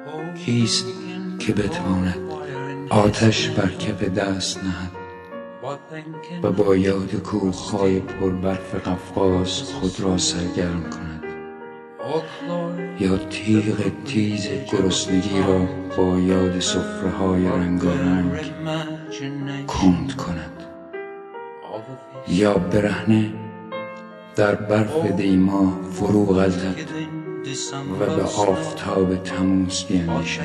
کیست که بتواند آتش بر کف دست نهد و با یاد کوه‌های پربرف قفقاز خود را سرگرم کند، یا تیغ تیز گرسنگی را با یاد سفره‌های رنگارنگ کند کند، یا برهنه در برف دیما فرو غلطد و به آفتاب تموز بیندیشد.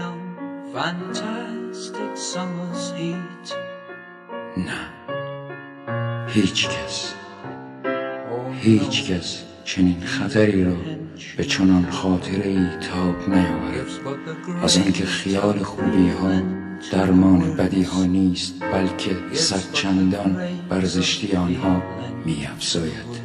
نه، هیچ کس چنین خطری را به چنان خاطره ای تاب نیاورد، از آنکه خیال خوبی ها درمان بدی ها نیست، بلکه صد چندان بر زشتی آنها می افزاید.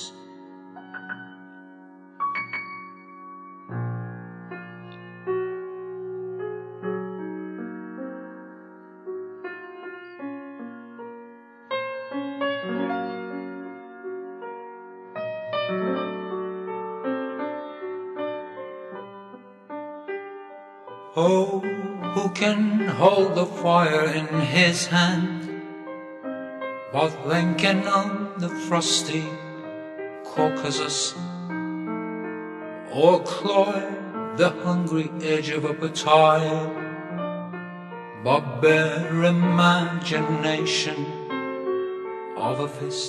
Oh, who can hold the fire in his hand, but then can on the frosty Caucasus, or cloy the hungry edge of a battalion, but bare imagination of a fist,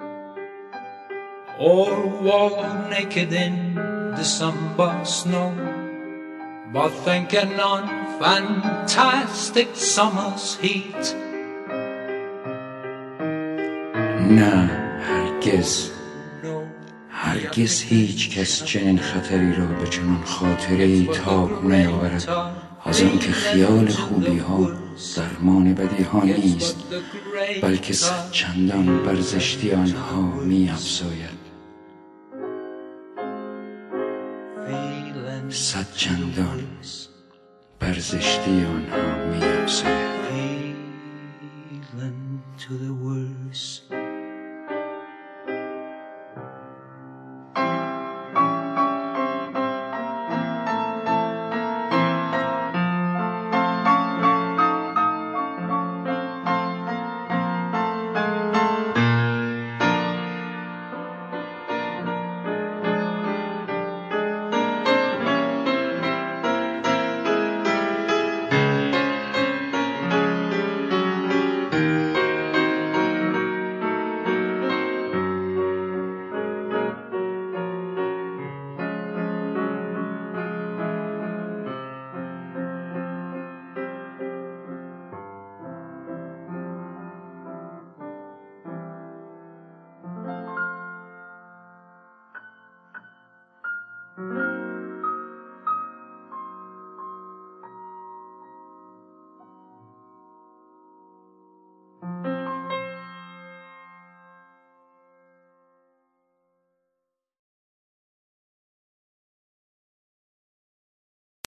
or wallow naked in December snow, but thinking on fantastic summer's heat. نه، هرگز هیچ کس چنین خطری را به چنان خاطره ای تاب نیاورد، از آنکه خیال خوبی ها درمان بدی ها نیست، بلکه صد چندان بر زشتی آنها می افزاید. صد چندان بر زشتی آنها می افزاید. To the worst